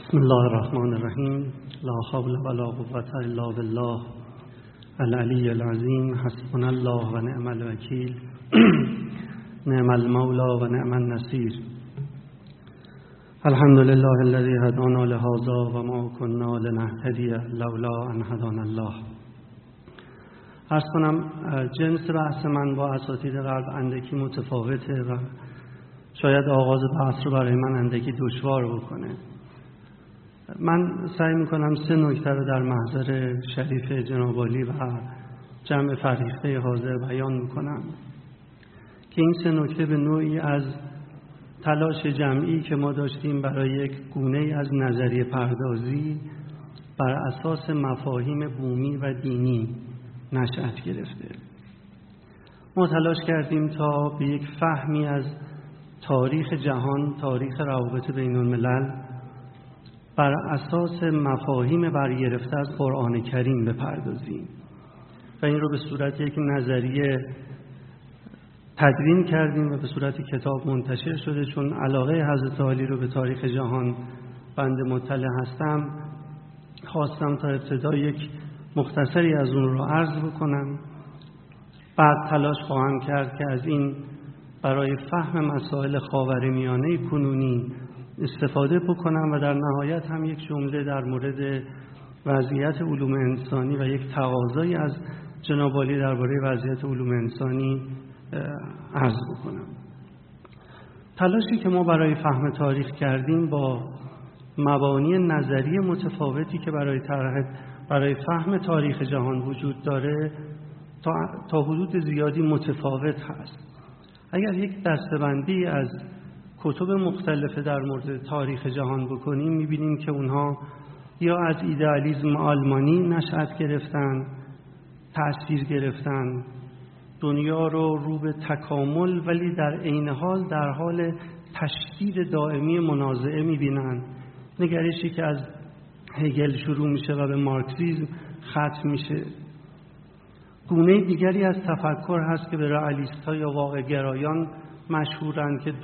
بسم الله الرحمن الرحیم. لا حول ولا قوة الا بالله العلی العظیم. حسبنا الله و نعم الوکیل. نعم المولا و نعم النصیر. الحمد لله الذي هدانا لهذا و ما كنا لنهتدی لولا ان هدانا الله. عرض کنم جنس بحث من با اساتید قبل اندکی متفاوته و شاید آغاز بحث رو برای من اندکی دشوار بکنه. من سعی میکنم 3 نکته رو در محضر شریف جناب عالی و جمع فرهیخته حاضر بیان میکنم که این 3 نکته به نوعی از تلاش جمعی که ما داشتیم برای یک گونه از نظریه پردازی بر اساس مفاهیم بومی و دینی نشأت گرفته. ما تلاش کردیم تا به یک فهمی از تاریخ جهان، تاریخ روابط بین الملل بر اساس مفاهیم برگرفته از قرآن کریم بپردازیم و این رو به صورت یک نظریه تدوین کردیم و به صورت کتاب منتشر شده. چون علاقه حضرت عالی رو به تاریخ جهان بنده مطلع هستم، خواستم تا ابتدا یک مختصری از اون رو عرض بکنم، بعد تلاش خواهم کرد که از این برای فهم مسائل خاورمیانه کنونی استفاده بکنم و در نهایت هم یک جمله در مورد وضعیت علوم انسانی و یک تقاضایی از جناب عالی درباره وضعیت علوم انسانی عرض بکنم. تلاشی که ما برای فهم تاریخ کردیم با مبانی نظری متفاوتی که برای فهم تاریخ جهان وجود داره تا حدود زیادی متفاوت هست. اگر یک دسته‌بندی از کتب مختلف در مورد تاریخ جهان بکنیم، می‌بینیم که اونها یا از ایدئالیسم آلمانی نشأت گرفتن، تأثیر گرفتن، دنیا رو به تکامل ولی در عین حال در حال تشدید دائمی منازعه می‌بینن. نگرشی که از هگل شروع میشه و به مارکسیسم ختم میشه. گونه دیگری از تفکر هست که به رئالیست‌ها یا واقع‌گرایان مشهورن که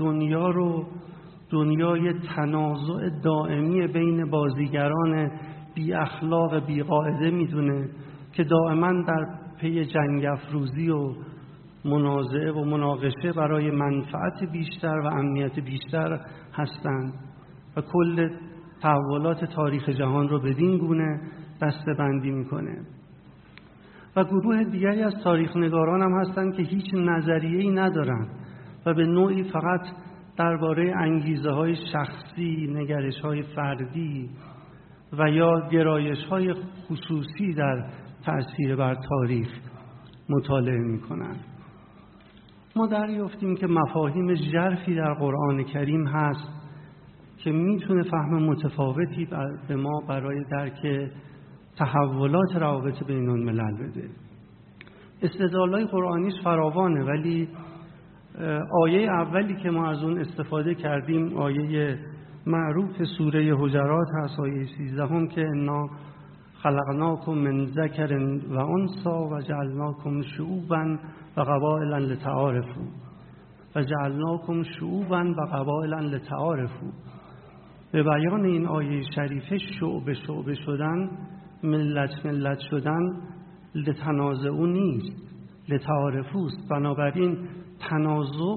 دنیای تنازع دائمی بین بازیگران بی اخلاق بی قاعده میدونه که دائما در پی جنگ افروزی و منازعه و مناقشه برای منفعت بیشتر و امنیت بیشتر هستند و کل تحولات تاریخ جهان رو بدین گونه دسته‌بندی میکنه. و گروه دیگری از تاریخ نگاران هم هستند که هیچ نظریه‌ای ندارن و به نوعی فقط درباره انگیزه‌های شخصی، نگرش‌های فردی و یا گرایش‌های خصوصی در تأثیر بر تاریخ مطالعه می‌کنند. ما دریافتیم که مفاهیم ژرفی در قرآن کریم هست که میتونه فهم متفاوتی به ما برای درک تحولات روابط بین الملل بده. استدلال‌های قرآنیش فراوانه، ولی آیه اولی که ما از اون استفاده کردیم آیه معروف سوره حجرات هست، آیه 13 که انا خلقناکم من ذکر و انثی و جعلناکم شعوبا و قبائل لتعارفوا و جعلناکم شعوبا و قبائل لتعارفوا. به بیان این آیه شریفه شعبه شدن، ملت شدن لتنازعوا نیست، لتعارفوست. بنابراین تنازع،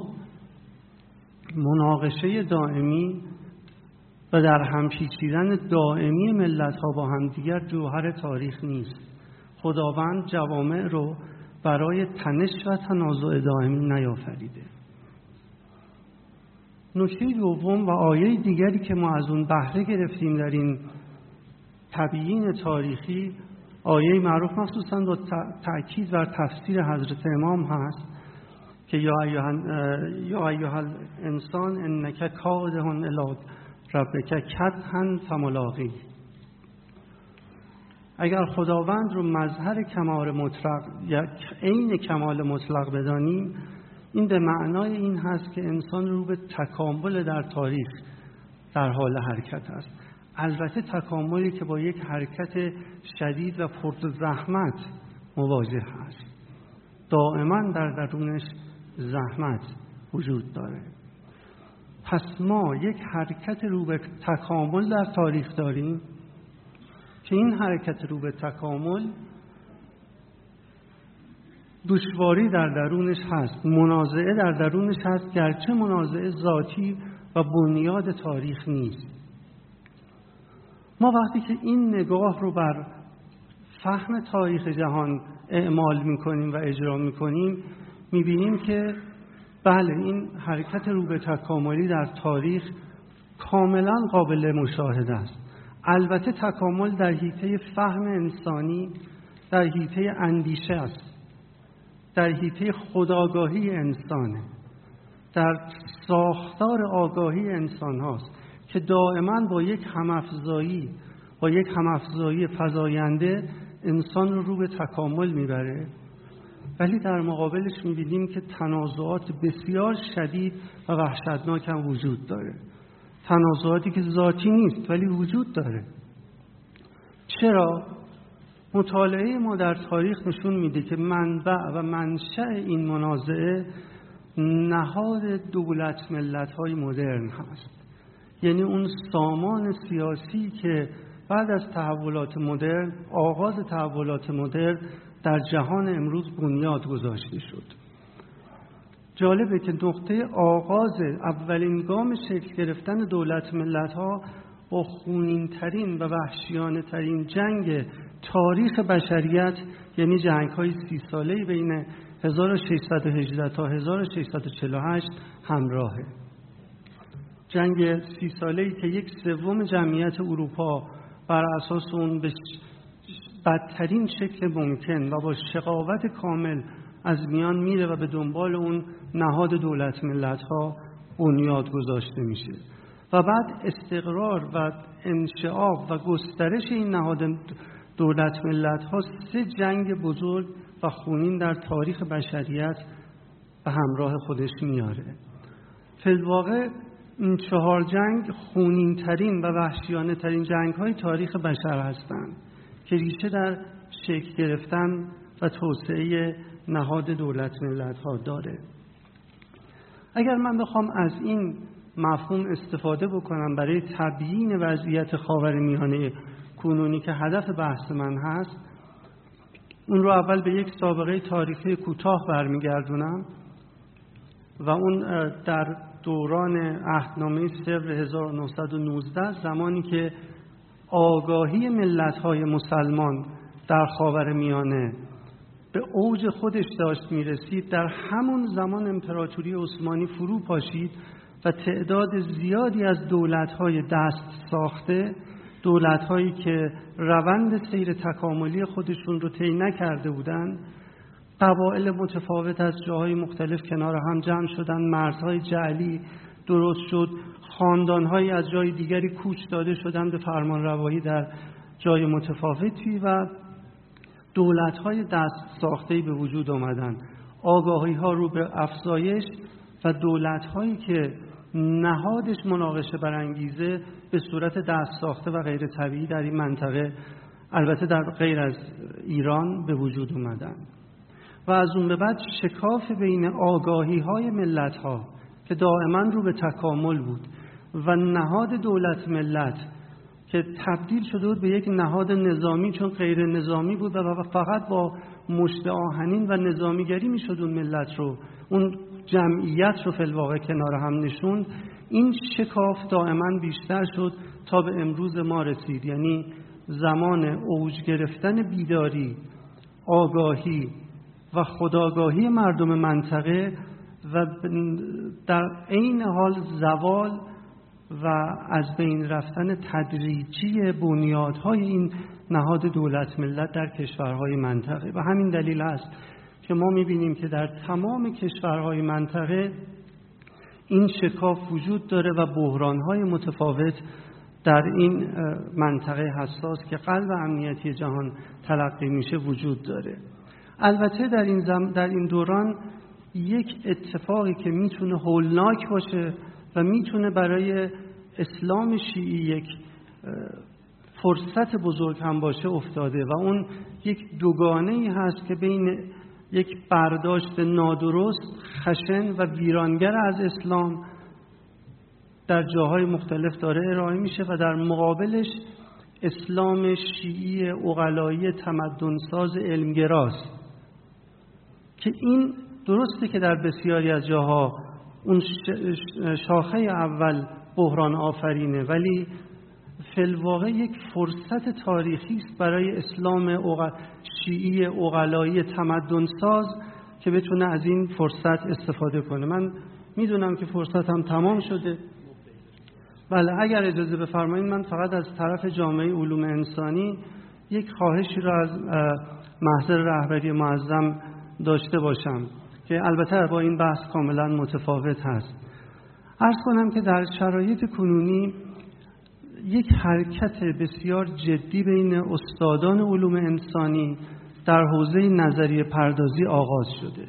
مناقشه دائمی و در هم پیچیدن دائمی ملت‌ها با همدیگر جوهر تاریخ نیست. خداوند جوامع رو برای تنش و تنازع دائمی نیافریده. نکته دوم و آیه دیگری که ما از اون بهره گرفتیم در این تبیین تاریخی، آیه معروف مخصوصاً با تأکید بر تفسیر حضرت امام هست که یا ایها الانسان انک کادح الی ربک کدحا فملاقیه. اگر خداوند رو مظهر کمال مطلق یا عین کمال مطلق بدانیم، این به معنای این هست که انسان رو به تکامل در تاریخ در حال حرکت است. البته تکاملی که با یک حرکت شدید و پرزحمت مواجه است. دائما در درونش زحمت وجود داره. پس ما یک حرکت رو به تکامل در تاریخ داریم که این حرکت رو به تکامل دشواری در درونش هست، منازعه در درونش هست، گرچه منازعه ذاتی و بنیاد تاریخ نیست. ما وقتی که این نگاه رو بر فهم تاریخ جهان اعمال میکنیم و اجرا میکنیم، میبینیم که بله، این حرکت رو به تکاملی در تاریخ کاملا قابل مشاهده است. البته تکامل در حیطه فهم انسانی، در حیطه اندیشه است، در حیطه خودآگاهی انسانه، در ساختار آگاهی انسان هاست که دائما با یک همافزایی فزاینده انسان رو به تکامل میبره. ولی در مقابلش میبینیم که تنازعات بسیار شدید و وحشتناک هم وجود داره، تنازعاتی که ذاتی نیست ولی وجود داره. چرا؟ مطالعه ما در تاریخ نشون میده که منبع و منشأ این منازعه نهاد دولت ملت‌های مدرن هست. یعنی اون سامان سیاسی که بعد از تحولات مدرن، آغاز تحولات مدرن در جهان امروز بنیاد گذاشته شد. جالبه که نقطه آغاز اولین گام شکل گرفتن دولت ملت‌ها با خونین‌ترین و وحشیانه‌ترین جنگ تاریخ بشریت، یعنی جنگ‌های 30 ساله‌ای بین 1618 تا 1648 همراهه. جنگ 30 ساله‌ای که 1/3 جمعیت اروپا بر اساس اون به بدترین شکل ممکن و با شقاوت کامل از میان میره و به دنبال اون نهاد دولت ملت‌ها بنیاد گذاشته میشه و بعد استقرار و انشعاب و گسترش این نهاد دولت ملت‌ها 3 جنگ بزرگ و خونین در تاریخ بشریت به همراه خودش میاره. فی الواقع این 4 جنگ خونین‌ترین و وحشیانه‌ترین جنگ‌های تاریخ بشر هستند که ریشه در شکل گرفتن و توسعه نهاد دولت ملت‌ها داره. اگر من بخوام از این مفهوم استفاده بکنم برای تبیین وضعیت خاورمیانه کنونی که هدف بحث من هست، اون رو اول به یک سابقه تاریخی کوتاه برمیگردونم و اون در دوران عهدنامه صفر 1919، زمانی که آگاهی ملت‌های مسلمان در خاورمیانه به اوج خودش داشت میرسید، در همون زمان امپراتوری عثمانی فرو پاشید و تعداد زیادی از دولت‌های دست ساخته، دولت‌هایی که روند سیر تکاملی خودشون رو طی نکرده بودند، قبایل متفاوت از جاهای مختلف کنار هم جمع شدن، مرزهای جعلی درست شد، خاندان‌هایی از جای دیگری کوچ داده شدند به فرمانروایی در جای متفاوتی و دولت‌های دست ساخته‌ای به وجود آمدند. آگاهی‌ها رو به افزایش و دولت‌هایی که نهادش مناقشه برانگیزه به صورت دست ساخته و غیر طبیعی در این منطقه، البته در غیر از ایران، به وجود اومدند. و از اون به بعد شکاف بین آگاهی‌های ملت‌ها که دائما رو به تکامل بود و نهاد دولت ملت که تبدیل شده بود به یک نهاد نظامی، چون غیر نظامی بود و فقط با مشت آهنین و نظامیگری میشد اون ملت رو، اون جمعیت رو فی الواقع کنار هم نشوند. این شکاف دائما بیشتر شد تا به امروز ما رسید، یعنی زمان اوج گرفتن بیداری، آگاهی و خودآگاهی مردم منطقه و در عین حال زوال و از بین رفتن تدریجی بنیادهای این نهاد دولت ملت در کشورهای منطقه. و همین دلیل است که ما می‌بینیم که در تمام کشورهای منطقه این شکاف وجود داره و بحران‌های متفاوت در این منطقه حساس که قلب امنیتی جهان تلقی میشه وجود داره. البته در این دوران یک اتفاقی که میتونه هولناک باشه و میتونه برای اسلام شیعی یک فرصت بزرگ هم باشه افتاده و اون یک دوگانه‌ای هست که بین یک برداشت نادرست، خشن و ویرانگر از اسلام در جاهای مختلف داره ارائه میشه و در مقابلش اسلام شیعی عقلایی تمدنساز علمگراست که این درسته که در بسیاری از جاها اون شاخه اول بحران آفرینه، ولی فی الواقع یک فرصت تاریخی است برای اسلام شیعی عقلایی تمدنساز که بتونه از این فرصت استفاده کنه. من میدونم که فرصتم تمام شده. بله، اگر اجازه بفرمایید من فقط از طرف جامعه علوم انسانی یک خواهشی را از محضر رهبری معظم داشته باشم که البته با این بحث کاملا متفاوت هست. عرض کنم که در شرایط کنونی یک حرکت بسیار جدی بین استادان علوم انسانی در حوزه نظریه پردازی آغاز شده.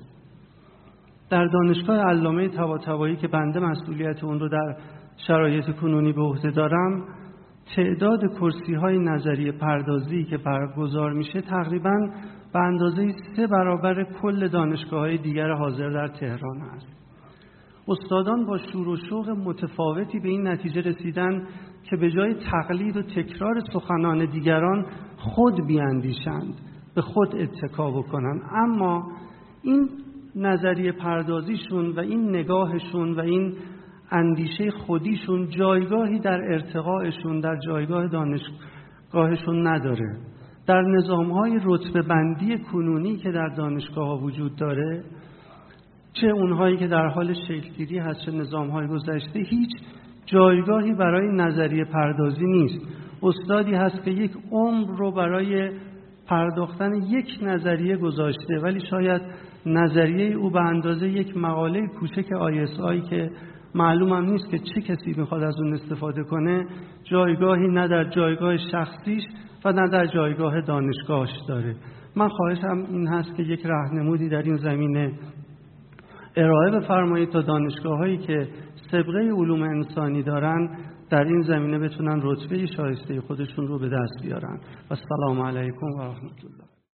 در دانشگاه علامه طباطبایی که بنده مسئولیت اون رو در شرایط کنونی به عهده دارم، تعداد کرسی‌های نظریه پردازی که برگزار میشه تقریباً به اندازه 3 برابر کل دانشگاه‌های دیگر حاضر در تهران است. استادان با شور و شوق متفاوتی به این نتیجه رسیدن که به جای تقلید و تکرار سخنان دیگران خود بیاندیشند، به خود اتکا بکنند. اما این نظریه پردازیشون و این نگاهشون و این اندیشه خودیشون جایگاهی در ارتقائشون، در جایگاه دانشگاهشون نداره. در نظام‌های رتبه بندی کنونی که در دانشگاه‌ها وجود داره، چه اونهایی که در حال شکل‌گیری هست چه نظام‌های گذشته، هیچ جایگاهی برای نظریه پردازی نیست. استادی هست که یک عمر رو برای پرداختن یک نظریه گذاشته، ولی شاید نظریه او به اندازه یک مقاله کوچک ISI که معلومم نیست که چه کسی میخواد از اون استفاده کنه، جایگاهی نه در جایگاه شخصیش و نه در جایگاه دانشگاهش داره. من خواهشم این هست که یک راهنمودی در این زمینه ارائه بفرمایید تا دانشگاه‌هایی که سابقه علوم انسانی دارن در این زمینه بتونن رتبه شایسته خودشون رو به دست بیارن. و السلام علیکم و رحمت الله.